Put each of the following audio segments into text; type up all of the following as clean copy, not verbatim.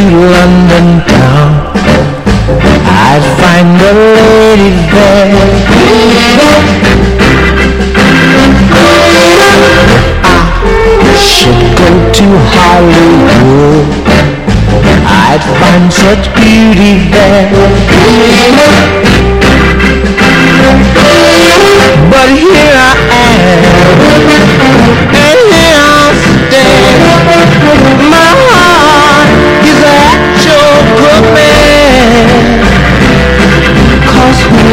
to London town, I'd find a lady there. I should go to Hollywood, I'd find such beauty there. But here I am, and here I'll stand. My heart is at your command. 'Cause who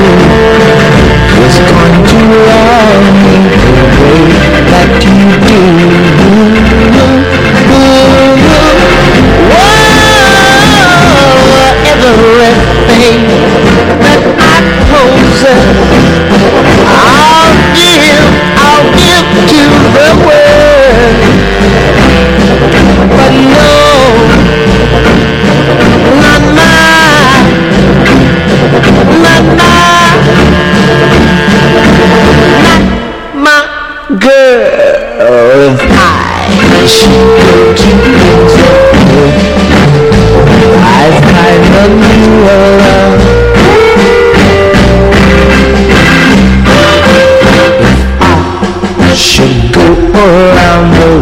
is going to love me the way that you do? Everything that I possess, I'll give to the world. But no, not my girl. If I should go to England, I'd find a new love. If I should go around the